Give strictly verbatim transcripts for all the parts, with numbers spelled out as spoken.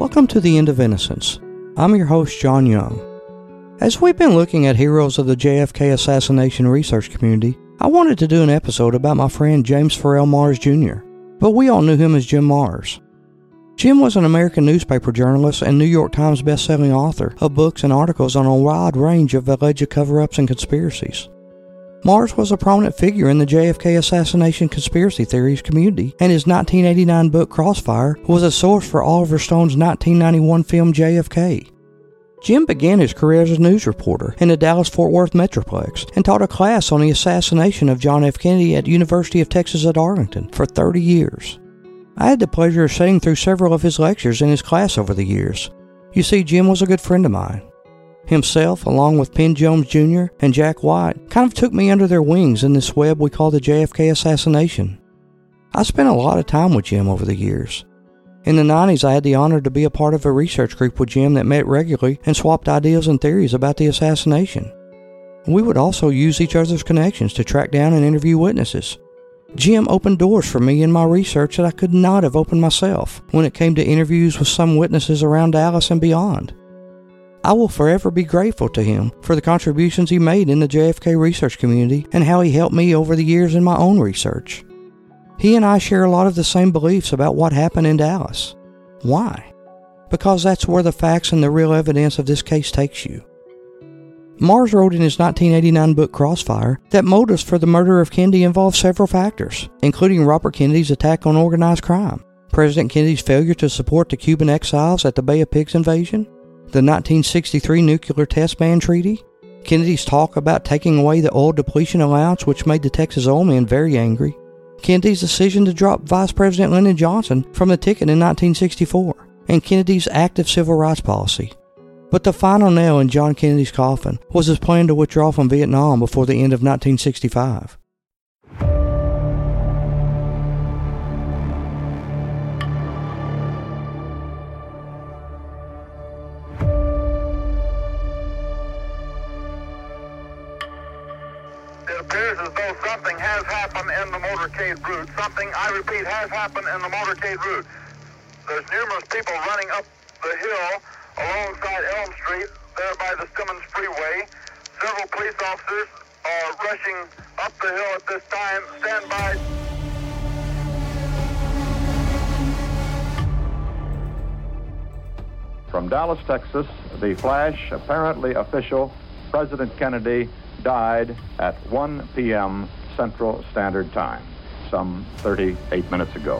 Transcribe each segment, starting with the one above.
Welcome to The End of Innocence. I'm your host, John Young. As we've been looking at heroes of the J F K assassination research community, I wanted to do an episode about my friend James Farrell Mars Junior, but we all knew him as Jim Marrs. Jim was an American newspaper journalist and New York Times best-selling author of books and articles on a wide range of alleged cover-ups and conspiracies. Mars was a prominent figure in the J F K assassination conspiracy theories community, and his nineteen eighty-nine book Crossfire was a source for Oliver Stone's nineteen ninety-one film J F K. Jim began his career as a news reporter in the Dallas-Fort Worth Metroplex and taught a class on the assassination of John F. Kennedy at University of Texas at Arlington for thirty years. I had the pleasure of sitting through several of his lectures in his class over the years. You see, Jim was a good friend of mine. Himself, along with Penn Jones Junior and Jack White, kind of took me under their wings in this web we call the J F K assassination. I spent a lot of time with Jim over the years. In the nineties, I had the honor to be a part of a research group with Jim that met regularly and swapped ideas and theories about the assassination. We would also use each other's connections to track down and interview witnesses. Jim opened doors for me in my research that I could not have opened myself when it came to interviews with some witnesses around Dallas and beyond. I will forever be grateful to him for the contributions he made in the J F K research community and how he helped me over the years in my own research. He and I share a lot of the same beliefs about what happened in Dallas. Why? Because that's where the facts and the real evidence of this case takes you. Mars wrote in his nineteen eighty-nine book Crossfire that motives for the murder of Kennedy involve several factors, including Robert Kennedy's attack on organized crime, President Kennedy's failure to support the Cuban exiles at the Bay of Pigs invasion, the nineteen sixty-three nuclear test ban treaty, Kennedy's talk about taking away the oil depletion allowance which made the Texas oil men very angry, Kennedy's decision to drop Vice President Lyndon Johnson from the ticket in nineteen sixty-four, and Kennedy's active civil rights policy. But the final nail in John Kennedy's coffin was his plan to withdraw from Vietnam before the end of nineteen sixty-five. It appears as though something has happened in the motorcade route. Something, I repeat, has happened in the motorcade route. There's numerous people running up the hill alongside Elm Street, there by the Simmons Freeway. Several police officers are rushing up the hill at this time. Stand by. From Dallas, Texas, the flash, apparently official, President Kennedy died at one p.m. Central Standard Time, some thirty-eight minutes ago.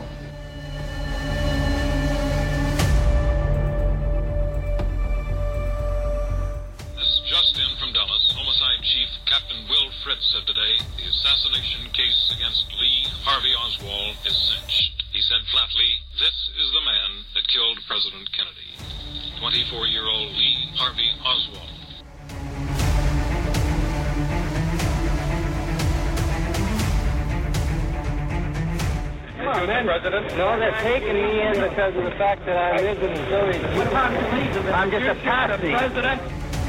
Captain Will Fritz said today the assassination case against Lee Harvey Oswald is cinched. He said flatly, this is the man that killed President Kennedy. twenty-four-year-old Lee Harvey Oswald. Come on, man. President. No, they're taking me in because of the fact that I live in Missouri. What time do you leave? I'm just a patsy. President.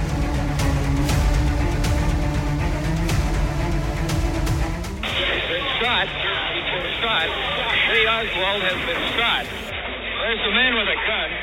Shot. He's been shot. Lee Oswald has been shot. There's the man with a gun.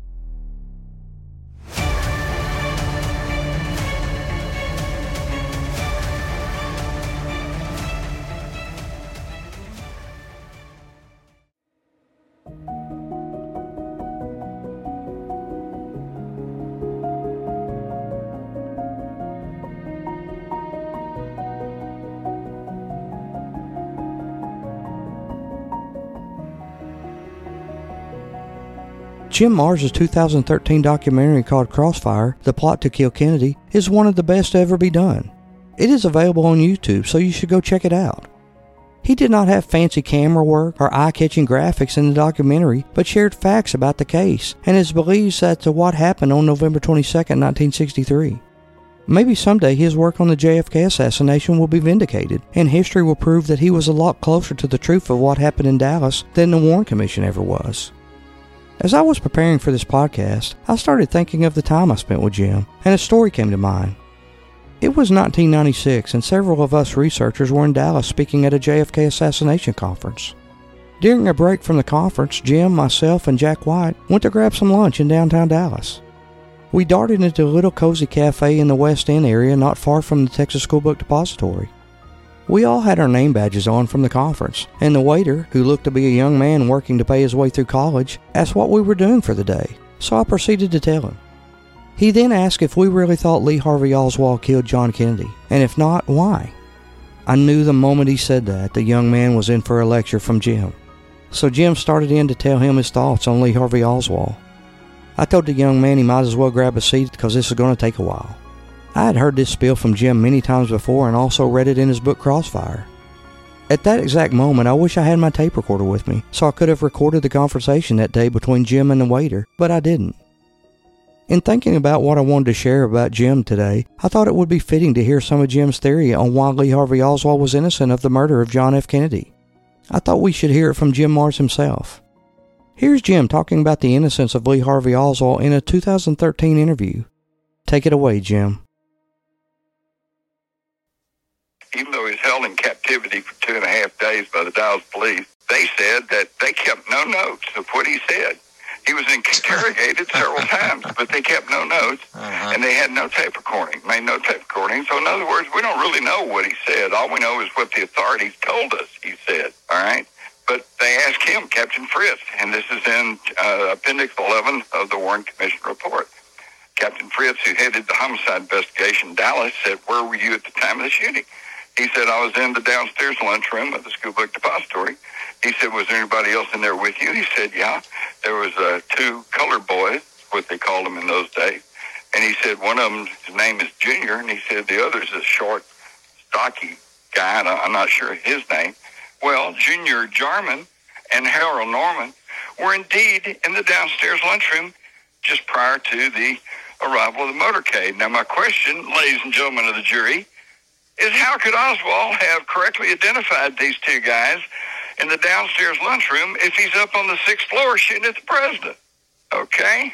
Jim Marrs' two thousand thirteen documentary called Crossfire, The Plot to Kill Kennedy, is one of the best to ever be done. It is available on YouTube, so you should go check it out. He did not have fancy camera work or eye-catching graphics in the documentary, but shared facts about the case and his beliefs as to what happened on November twenty-second, nineteen sixty-three. Maybe someday his work on the J F K assassination will be vindicated, and history will prove that he was a lot closer to the truth of what happened in Dallas than the Warren Commission ever was. As I was preparing for this podcast, I started thinking of the time I spent with Jim, and a story came to mind. It was nineteen ninety-six, and several of us researchers were in Dallas speaking at a J F K assassination conference. During a break from the conference, Jim, myself, and Jack White went to grab some lunch in downtown Dallas. We darted into a little cozy cafe in the West End area not far from the Texas School Book Depository. We all had our name badges on from the conference, and the waiter, who looked to be a young man working to pay his way through college, asked what we were doing for the day, so I proceeded to tell him. He then asked if we really thought Lee Harvey Oswald killed John Kennedy, and if not, why. I knew the moment he said that the young man was in for a lecture from Jim. So Jim started in to tell him his thoughts on Lee Harvey Oswald. I told the young man he might as well grab a seat because this is going to take a while. I had heard this spiel from Jim many times before and also read it in his book Crossfire. At that exact moment, I wish I had my tape recorder with me so I could have recorded the conversation that day between Jim and the waiter, but I didn't. In thinking about what I wanted to share about Jim today, I thought it would be fitting to hear some of Jim's theory on why Lee Harvey Oswald was innocent of the murder of John F. Kennedy. I thought we should hear it from Jim Marrs himself. Here's Jim talking about the innocence of Lee Harvey Oswald in a two thousand thirteen interview. Take it away, Jim. Even though he was held in captivity for two and a half days by the Dallas police, they said that they kept no notes of what he said. He was interrogated several times, but they kept no notes, uh-huh. and they had no tape recording, made no tape recording. So in other words, we don't really know what he said. All we know is what the authorities told us he said, all right? But they asked him, Captain Fritz, and this is in uh, Appendix eleven of the Warren Commission report. Captain Fritz, who headed the homicide investigation in Dallas, said, where were you at the time of the shooting? He said, I was in the downstairs lunchroom of the School Book Depository. He said, was there anybody else in there with you? He said, yeah. There was uh, two colored boys, what they called them in those days. And he said, one of them, his name is Junior, and he said the other is a short, stocky guy, and I'm not sure his name. Well, Junior Jarman and Harold Norman were indeed in the downstairs lunchroom just prior to the arrival of the motorcade. Now, my question, ladies and gentlemen of the jury, is how could Oswald have correctly identified these two guys in the downstairs lunchroom if he's up on the sixth floor shooting at the president? Okay?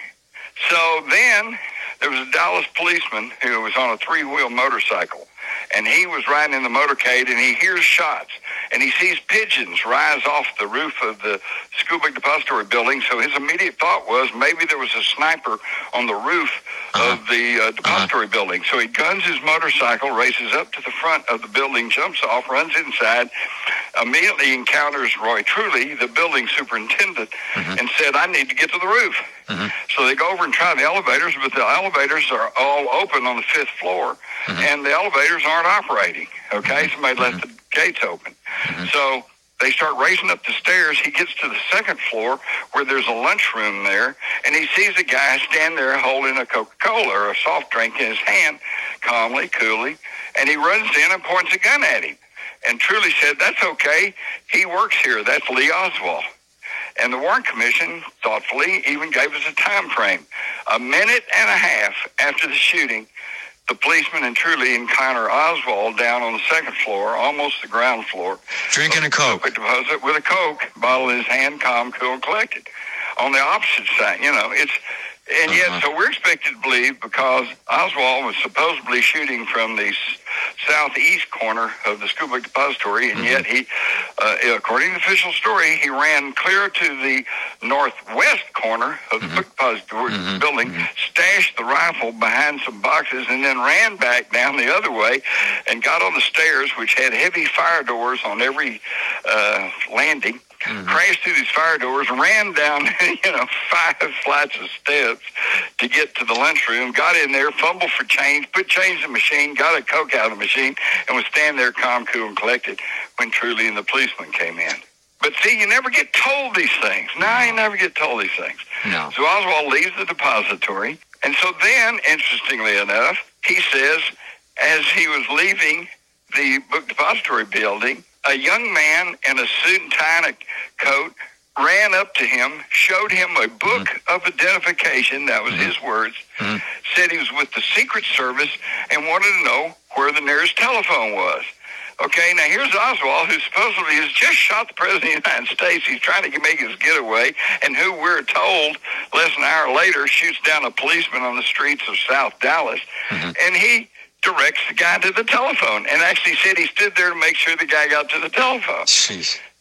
So then there was a Dallas policeman who was on a three-wheel motorcycle, and he was riding in the motorcade, and he hears shots, and he sees pigeons rise off the roof of the School Book Depository building, so his immediate thought was maybe there was a sniper on the roof uh-huh. of the uh, depository uh-huh. building. So he guns his motorcycle, races up to the front of the building, jumps off, runs inside, immediately encounters Roy Truly, the building superintendent, uh-huh. and said, I need to get to the roof. Uh-huh. So they go over and try the elevators, but the elevators are all open on the fifth floor, uh-huh. and the elevators aren't operating. Okay, somebody uh-huh. left the gates open. Uh-huh. So they start racing up the stairs. He gets to the second floor where there's a lunchroom there, and he sees a guy stand there holding a Coca-Cola or a soft drink in his hand, calmly, coolly, and he runs in and points a gun at him. And Truly said, that's okay. He works here. That's Lee Oswald. And the Warren Commission, thoughtfully, even gave us a time frame. A minute and a half after the shooting, the policeman and Truly encounter Oswald down on the second floor, almost the ground floor. Drinking a Coke. With a Coke bottle in his hand, calm, cool, and collected. On the opposite side, you know, it's... And yet, uh-huh. so we're expected to believe, because Oswald was supposedly shooting from the s- southeast corner of the School Book Depository, and mm-hmm. yet he, uh, according to the official story, he ran clear to the northwest corner of the mm-hmm. Book Depository mm-hmm. building, mm-hmm. stashed the rifle behind some boxes, and then ran back down the other way and got on the stairs, which had heavy fire doors on every uh, landing. Mm-hmm. Crashed through these fire doors, ran down, you know, five flights of steps to get to the lunchroom, got in there, fumbled for change, put change in the machine, got a Coke out of the machine, and was standing there calm, cool, and collected when Truly and the policeman came in. But see, you never get told these things. No, you never get told these things. No. So Oswald leaves the depository, and so then, interestingly enough, he says, as he was leaving the book depository building, a young man in a suit and tie and a coat ran up to him, showed him a book mm-hmm. of identification, that was mm-hmm. his words, mm-hmm. said he was with the Secret Service and wanted to know where the nearest telephone was. Okay, now here's Oswald, who supposedly has just shot the President of the United States. He's trying to make his getaway, and who we're told less than an hour later shoots down a policeman on the streets of South Dallas, mm-hmm. and he directs the guy to the telephone, and actually said he stood there to make sure the guy got to the telephone. Jeez.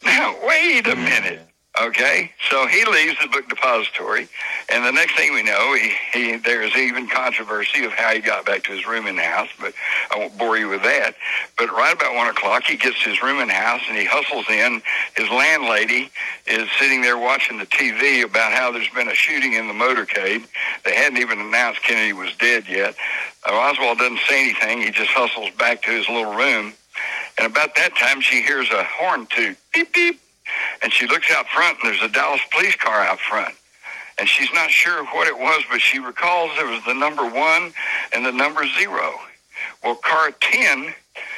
Now, wait a minute. Okay, so he leaves the book depository, and the next thing we know, he, he there's even controversy of how he got back to his room in the house, but I won't bore you with that. But right about one o'clock, he gets to his room in the house, and he hustles in. His landlady is sitting there watching the T V about how there's been a shooting in the motorcade. They hadn't even announced Kennedy was dead yet. Uh, Oswald doesn't say anything. He just hustles back to his little room, and about that time, she hears a horn toot, beep, beep. And she looks out front, and there's a Dallas police car out front. And she's not sure what it was, but she recalls there was the number one and the number zero. Well, car ten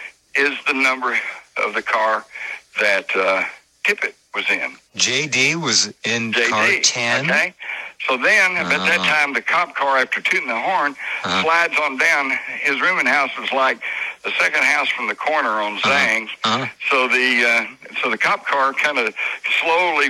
is the number of the car that uh, Tippit was in. J D was in J D, car ten? Okay. So then, uh-huh. at that time, the cop car, after tooting the horn, uh-huh. slides on down. His rooming house was like the second house from the corner on Zangs. Uh-huh. So the uh, so the cop car kind of slowly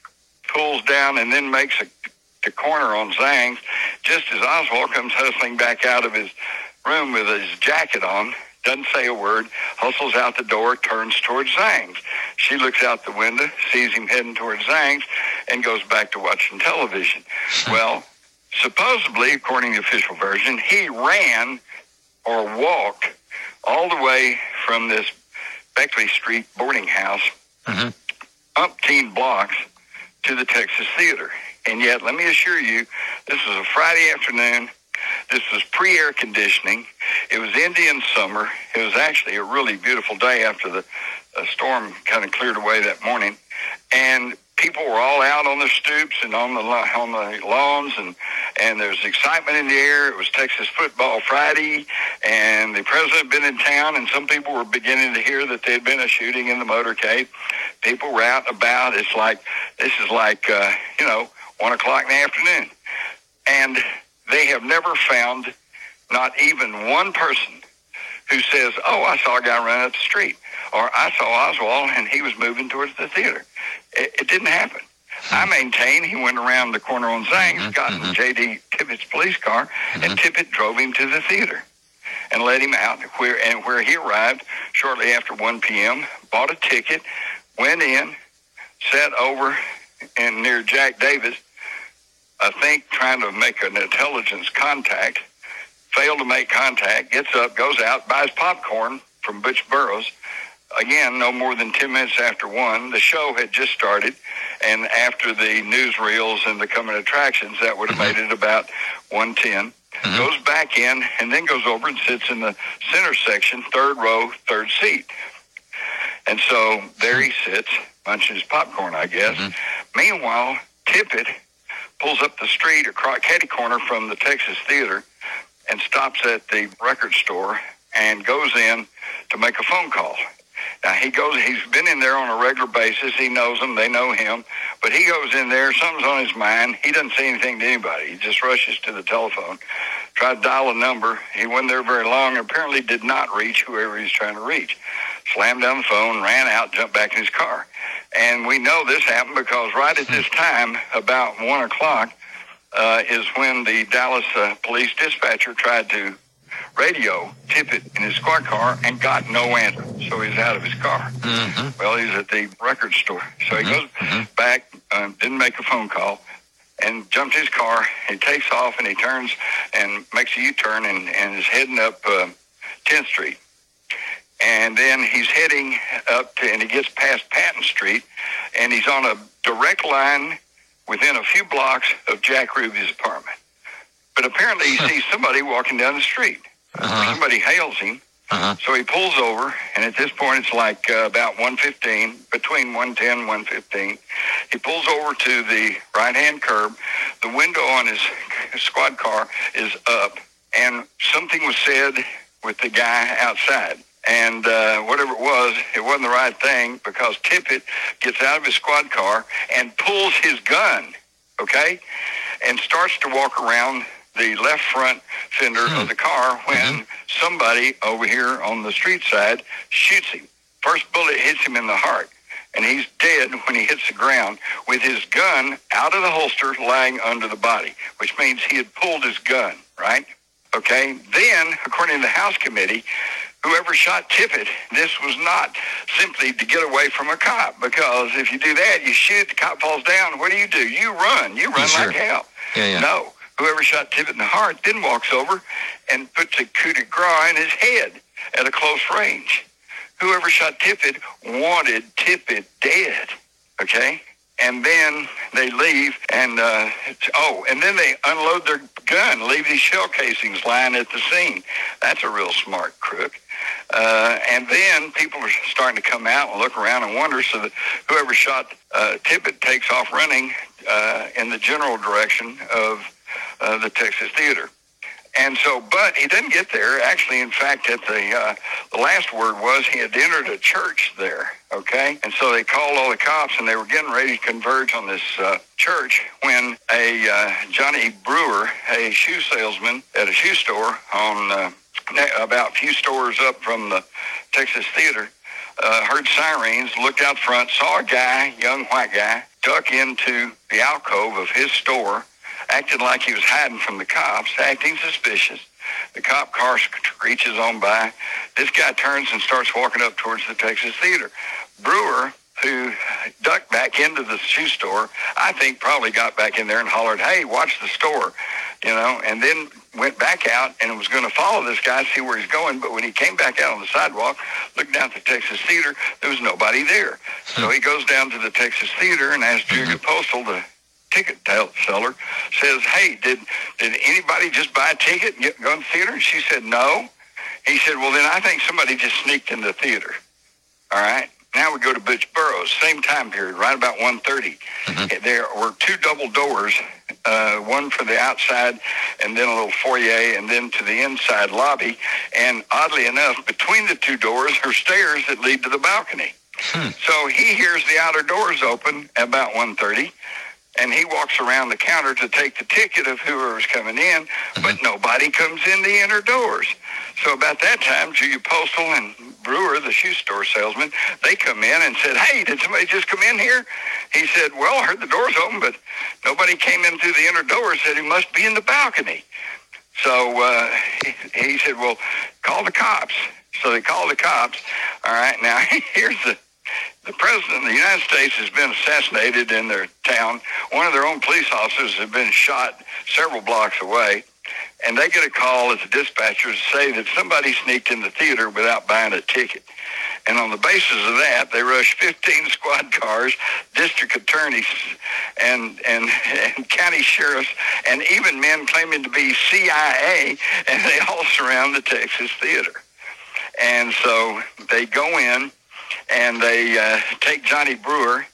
pulls down and then makes a, the corner on Zangs, just as Oswald comes hustling back out of his room with his jacket on. Doesn't say a word, hustles out the door, turns towards Zangs. She looks out the window, sees him heading towards Zangs, and goes back to watching television. Well, supposedly, according to the official version, he ran or walked all the way from this Beckley Street boarding house, mm-hmm. umpteen blocks, to the Texas Theater. And yet, let me assure you, this was a Friday afternoon. This was pre-air conditioning. It was Indian summer. It was actually a really beautiful day after the uh, storm kind of cleared away that morning. And people were all out on the stoops and on the on the lawns, and, and there was excitement in the air. It was Texas Football Friday, and the president had been in town, and some people were beginning to hear that there had been a shooting in the motorcade. People were out and about. It's like, this is like, uh, you know, one o'clock in the afternoon. And they have never found not even one person who says, oh, I saw a guy running up the street, or I saw Oswald and he was moving towards the theater. It, it didn't happen. I maintain he went around the corner on Zangs, mm-hmm, got in J D Tippit's police car, mm-hmm. and Tippit drove him to the theater and let him out, where and where he arrived shortly after one p.m., bought a ticket, went in, sat over and near Jack Davis, I think trying to make an intelligence contact, failed to make contact, gets up, goes out, buys popcorn from Butch Burroughs. Again, no more than ten minutes after one. The show had just started, and after the newsreels and the coming attractions, that would have made it about one ten. Mm-hmm. Goes back in, and then goes over and sits in the center section, third row, third seat. And so there he sits, munching his popcorn, I guess. Mm-hmm. Meanwhile, Tippit pulls up the street across Caddy Corner from the Texas Theater and stops at the record store and goes in to make a phone call. Now, he goes, he's been in there on a regular basis. He knows them. They know him. But he goes in there. Something's on his mind. He doesn't say anything to anybody. He just rushes to the telephone, tried to dial a number. He wasn't there very long, and apparently did not reach whoever he's trying to reach. Slammed down the phone, ran out, jumped back in his car. And we know this happened because right at this time, about one o'clock, uh, is when the Dallas uh, police dispatcher tried to radio Tippit in his squad car and got no answer. So he's out of his car. Mm-hmm. Well, he's at the record store. So he goes mm-hmm. back, uh, didn't make a phone call, and jumped his car. He takes off and he turns and makes a U-turn and, and is heading up uh, tenth Street. And then he's heading up to, and he gets past Patton Street, and he's on a direct line within a few blocks of Jack Ruby's apartment. But apparently he sees somebody walking down the street. Uh-huh. Somebody hails him. Uh-huh. So he pulls over, and at this point it's like uh, about one fifteen, between one ten and one fifteen. He pulls over to the right-hand curb. The window on his squad car is up, and something was said with the guy outside. And uh, whatever it was, it wasn't the right thing, because Tippit gets out of his squad car and pulls his gun, okay, and starts to walk around the left front fender mm-hmm. of the car when mm-hmm. somebody over here on the street side shoots him. First bullet hits him in the heart, and he's dead when he hits the ground with his gun out of the holster lying under the body, which means he had pulled his gun, right? Okay, then, according to the House committee, whoever shot Tippit, this was not simply to get away from a cop, because if you do that, you shoot, the cop falls down, what do you do? You run. You run Sure. like hell. Yeah, yeah. No. Whoever shot Tippit in the heart then walks over and puts a coup de grace in his head at a close range. Whoever shot Tippit wanted Tippit dead, okay? And then they leave, and, uh, oh, and then they unload their gun, leave these shell casings lying at the scene. That's a real smart crook. Uh, and then people are starting to come out and look around and wonder, so that whoever shot uh, Tippit takes off running uh, in the general direction of uh, the Texas Theater. And so, but he didn't get there. Actually, in fact, at the uh, the last word was he had entered a church there, okay? And so they called all the cops, and they were getting ready to converge on this uh, church when a uh, Johnny Brewer, a shoe salesman at a shoe store on uh, about a few stores up from the Texas Theater, uh, heard sirens, looked out front, saw a guy, young white guy, duck into the alcove of his store, acted like he was hiding from the cops, acting suspicious. The cop car screeches on by. This guy turns and starts walking up towards the Texas Theater. Brewer, who ducked back into the shoe store, I think probably got back in there and hollered, "Hey, watch the store," you know, and then went back out and was going to follow this guy, see where he's going. But when he came back out on the sidewalk, looked down at the Texas Theater, there was nobody there. So he goes down to the Texas Theater and asks Julia Postal, the ticket seller, says, "Hey, did did anybody just buy a ticket and get, go to the theater?" And she said, "No." He said, "Well, then I think somebody just sneaked in the theater." All right. Now we go to Butch Burroughs, same time period, right about one thirty. Mm-hmm. There were two double doors, uh, one for the outside and then a little foyer and then to the inside lobby. And oddly enough, between the two doors are stairs that lead to the balcony. Hmm. So he hears the outer doors open at about one thirty. And he walks around the counter to take the ticket of whoever's coming in, mm-hmm. but nobody comes in the inner doors. So about that time, Julia Postal and Brewer, the shoe store salesman, they come in and said, "Hey, did somebody just come in here?" He said, "Well, I heard the doors open, but nobody came in through the inner doors. Said he must be in the balcony." So uh, he, he said, "Well, call the cops." So they called the cops. All right, now here's the... The President of the United States has been assassinated in their town. One of their own police officers has been shot several blocks away. And they get a call at the dispatcher to say that somebody sneaked in the theater without buying a ticket. And on the basis of that, they rush fifteen squad cars, district attorneys, and, and, and county sheriffs, and even men claiming to be C I A, and they all surround the Texas Theater. And so they go in, and they uh, take Johnny Brewer,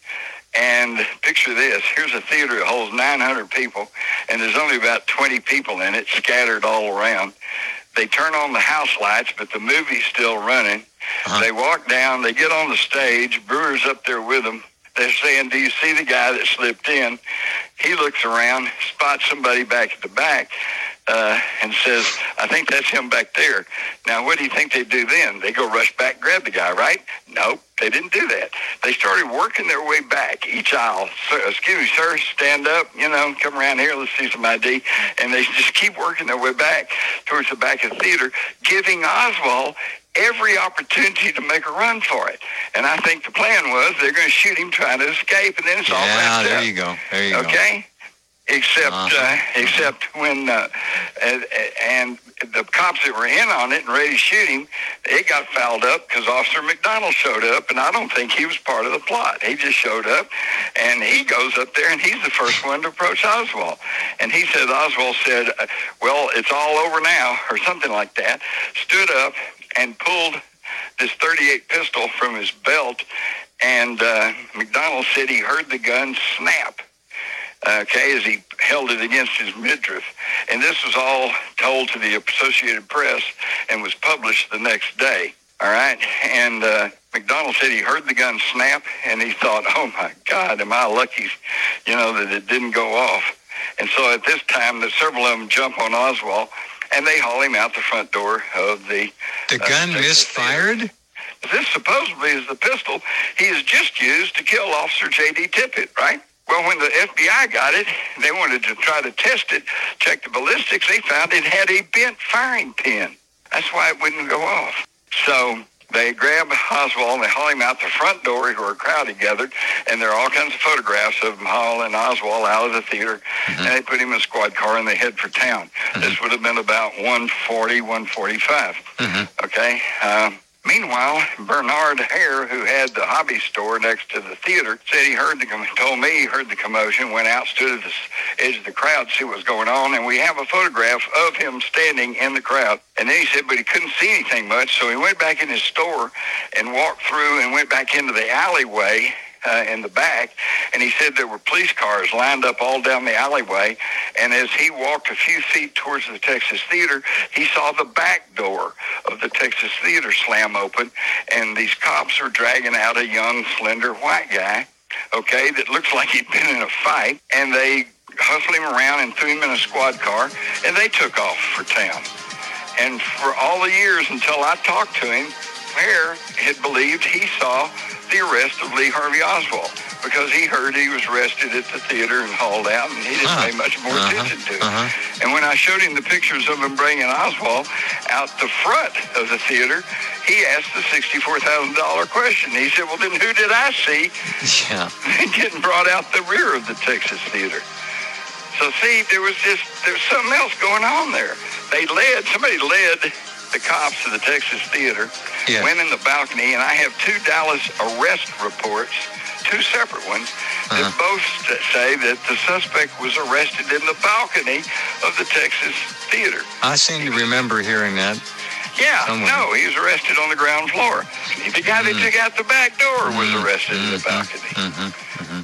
and picture this. Here's a theater that holds nine hundred people, and there's only about twenty people in it, scattered all around. They turn on the house lights, but the movie's still running. Uh-huh. They walk down. They get on the stage. Brewer's up there with them. They're saying, "Do you see the guy that slipped in?" He looks around, spots somebody back at the back, uh, and says, "I think that's him back there." Now, what do you think they do then? They go rush back, grab the guy, right? Nope, they didn't do that. They started working their way back each aisle. So, "Excuse me, sir, stand up, you know, come around here, let's see some I D." And they just keep working their way back towards the back of the theater, giving Oswald every opportunity to make a run for it. And I think the plan was they're going to shoot him trying to escape, and then it's all wrapped up. Yeah, there you go. There you okay? go. Okay? Except, uh-huh. uh, except when, uh, and, and the cops that were in on it and ready to shoot him, it got fouled up because Officer McDonald showed up, and I don't think he was part of the plot. He just showed up, and he goes up there, and he's the first one to approach Oswald. And he said, Oswald said, "Well, it's all over now," or something like that, stood up and pulled this thirty-eight pistol from his belt, and uh, McDonald said he heard the gun snap. Okay, as he held it against his midriff. And this was all told to the Associated Press and was published the next day. All right, and uh, McDonald said he heard the gun snap, and he thought, "Oh my God, am I lucky, you know, that it didn't go off." And so at this time, the several of them jump on Oswald, and they haul him out the front door of the... The gun uh, misfired? This supposedly is the pistol he has just used to kill Officer J D Tippit, right? Well, when the F B I got it, they wanted to try to test it, check the ballistics. They found it had a bent firing pin. That's why it wouldn't go off. So they grab Oswald and they haul him out the front door where a crowd had gathered, and there are all kinds of photographs of them hauling Oswald out of the theater, mm-hmm. and they put him in a squad car and they head for town. Mm-hmm. This would have been about one forty, one forty-five. Mm-hmm. Okay? Um, Meanwhile, Bernard Hare, who had the hobby store next to the theater, said he heard the, told me he heard the commotion, went out, stood at the edge of the crowd to see what was going on, and we have a photograph of him standing in the crowd. And then he said, but he couldn't see anything much, so he went back in his store and walked through and went back into the alleyway Uh, in the back, and he said there were police cars lined up all down the alleyway, and as he walked a few feet towards the Texas Theater, he saw the back door of the Texas Theater slam open, and these cops are dragging out a young, slender white guy, okay, that looks like he'd been in a fight, and they hustled him around and threw him in a squad car, and they took off for town. And for all the years until I talked to him, Hare had believed he saw the arrest of Lee Harvey Oswald because he heard he was arrested at the theater and hauled out, and he didn't uh-huh. pay much more uh-huh. attention to it. Uh-huh. And when I showed him the pictures of him bringing Oswald out the front of the theater, he asked the sixty-four thousand dollars question. He said, well, then who did I see yeah. getting brought out the rear of the Texas Theater? So, see, there was just, there's something else going on there. They led, somebody led the cops to the Texas Theater, yeah. went in the balcony, and I have two Dallas arrest reports, two separate ones, uh-huh. that both say that the suspect was arrested in the balcony of the Texas Theater. I seem to remember hearing that. Yeah, somewhere. No, he was arrested on the ground floor. The guy mm-hmm. that took out the back door was arrested mm-hmm. in the balcony. Mm-hmm. Mm-hmm.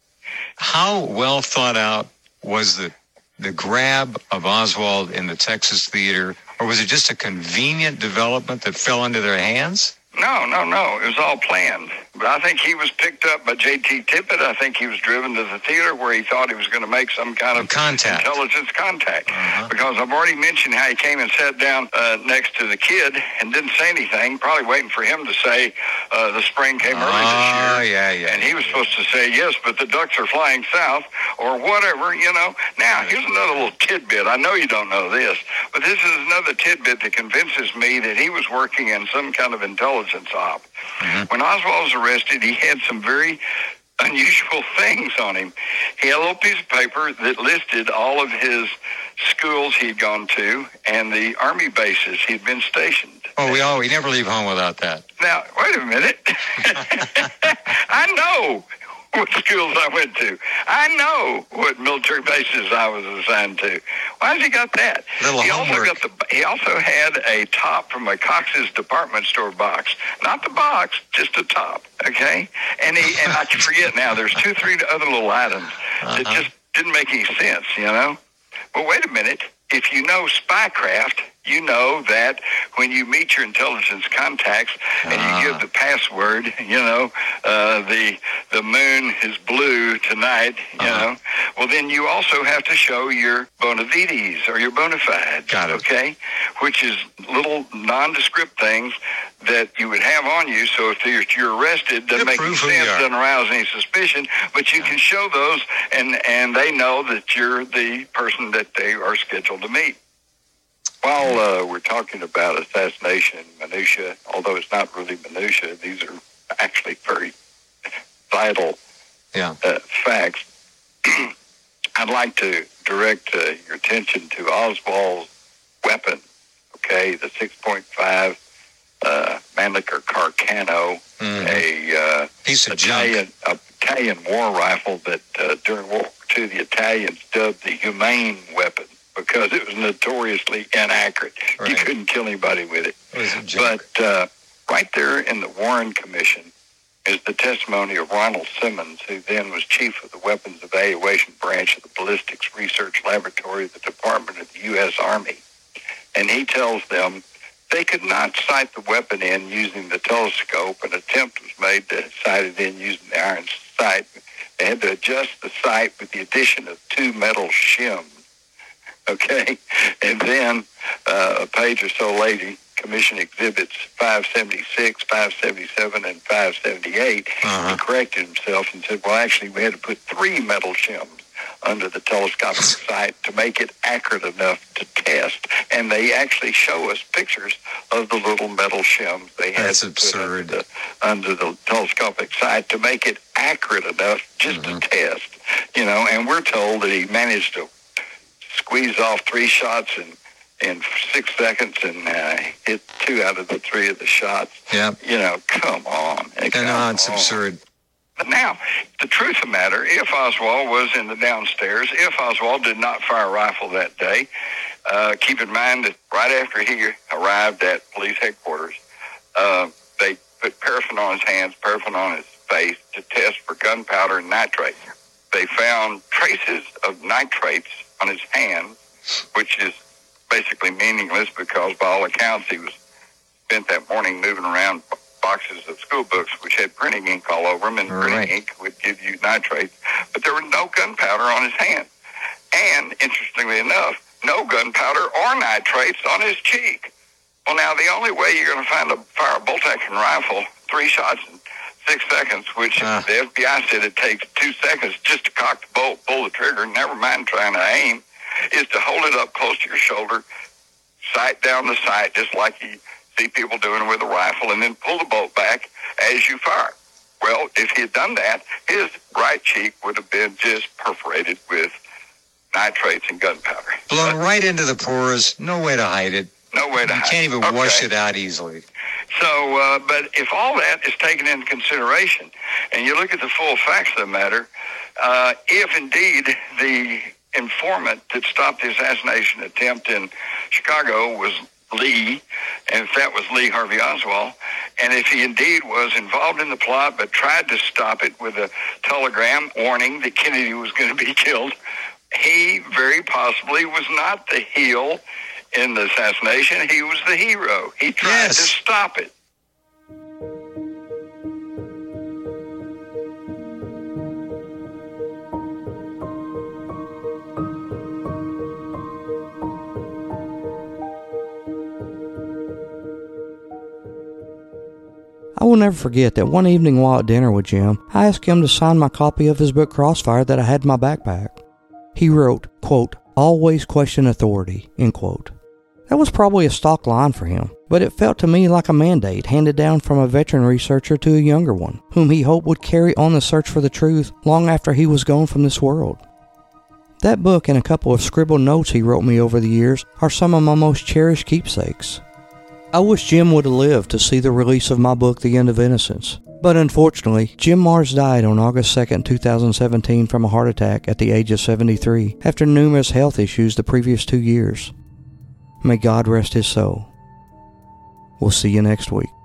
How well thought out was the the grab of Oswald in the Texas Theater, or was it just a convenient development that fell into their hands? No, no, no. It was all planned. But I think he was picked up by J T Tippett. I think he was driven to the theater where he thought he was going to make some kind of contact. intelligence contact. Uh-huh. Because I've already mentioned how he came and sat down uh, next to the kid and didn't say anything, probably waiting for him to say uh, the spring came early oh, this year. Oh, yeah, yeah. And he was supposed to say, yes, but the ducks are flying south or whatever, you know. Now, here's another little tidbit. I know you don't know this, but this is another tidbit that convinces me that he was working in some kind of intelligence op. Mm-hmm. When Oswald was arrested, he had some very unusual things on him. He had a little piece of paper that listed all of his schools he'd gone to and the Army bases he'd been stationed. Oh, we all we never leave home without that. Now, wait a minute. I know what schools I went to. I know what military bases I was assigned to. Why has he got that? Little he homework. also got the. He also had a top from a Cox's department store box, not the box, just a top. Okay, and he and I forget now. There's two, three other little items uh-huh. that just didn't make any sense. You know. Well, wait a minute. If you know spycraft, you know that when you meet your intelligence contacts and uh. you give the password, you know, uh, the the moon is blue tonight, you uh-huh. know, well, then you also have to show your bona fides or your bona fides, Got it. Okay, which is little nondescript things that you would have on you. So if you're, if you're arrested, doesn't make any sense, doesn't arouse any suspicion, but you can show those, and, and they know that you're the person that they are scheduled to meet. While uh, we're talking about assassination minutia, although it's not really minutia, these are actually very vital yeah. uh, facts. I'd like to direct uh, your attention to Oswald's weapon, okay, the six point five uh, Mannlicher Carcano, mm-hmm. a uh, piece of Italian, junk. A Italian war rifle that uh, during World War Two the Italians dubbed the humane weapon, because it was notoriously inaccurate. Right. You couldn't kill anybody with it. It was a joke. But uh, right there in the Warren Commission is the testimony of Ronald Simmons, who then was chief of the Weapons Evaluation Branch of the Ballistics Research Laboratory of the Department of the U S Army. And he tells them they could not sight the weapon in using the telescope. An attempt was made to sight it in using the iron sight. They had to adjust the sight with the addition of two metal shims. Okay, and then uh, a page or so later, Commission Exhibits five seventy-six, five seventy-seven, and five seventy-eight, uh-huh. he corrected himself and said, well, actually, we had to put three metal shims under the telescopic sight to make it accurate enough to test. And they actually show us pictures of the little metal shims they had That's to put absurd. Under, the, under the telescopic sight to make it accurate enough just mm-hmm. to test. You know, and we're told that he managed to squeeze off three shots in, in six seconds and uh, hit two out of the three of the shots. Yep. You know, come on. I know, it's absurd. But now, the truth of the matter, if Oswald was in the downstairs, if Oswald did not fire a rifle that day, uh, keep in mind that right after he arrived at police headquarters, uh, they put paraffin on his hands, paraffin on his face to test for gunpowder and nitrates. They found traces of nitrates on his hands, which is basically meaningless because by all accounts he was spent that morning moving around boxes of school books which had printing ink all over them, and right. printing ink would give you nitrates. But there was no gunpowder on his hands. And, interestingly enough, no gunpowder or nitrates on his cheek. Well, now, the only way you're going to find a fire a bolt-action rifle, three shots in six seconds, which uh. the F B I said it takes two seconds just to cock the bolt, pull the trigger, never mind trying to aim, is to hold it up close to your shoulder, sight down the sight, just like you see people doing with a rifle, and then pull the bolt back as you fire. Well, if he had done that, his right cheek would have been just perforated with nitrates and gunpowder. Blown right into the pores, no way to hide it. No way to you hide it. You can't even okay. wash it out easily. So, uh, but if all that is taken into consideration, and you look at the full facts of the matter, uh, if indeed the informant that stopped the assassination attempt in Chicago was Lee, and if that was Lee Harvey Oswald, and if he indeed was involved in the plot but tried to stop it with a telegram warning that Kennedy was going to be killed, he very possibly was not the heel in the assassination. He was the hero. He tried yes. to stop it. I will never forget that one evening while at dinner with Jim, I asked him to sign my copy of his book Crossfire that I had in my backpack. He wrote, quote, "Always question authority," end quote. That was probably a stock line for him, but it felt to me like a mandate handed down from a veteran researcher to a younger one, whom he hoped would carry on the search for the truth long after he was gone from this world. That book and a couple of scribbled notes he wrote me over the years are some of my most cherished keepsakes. I wish Jim would have lived to see the release of my book, The End of Innocence. But unfortunately, Jim Marrs died on August second, two thousand seventeen from a heart attack at the age of seventy-three after numerous health issues the previous two years. May God rest his soul. We'll see you next week.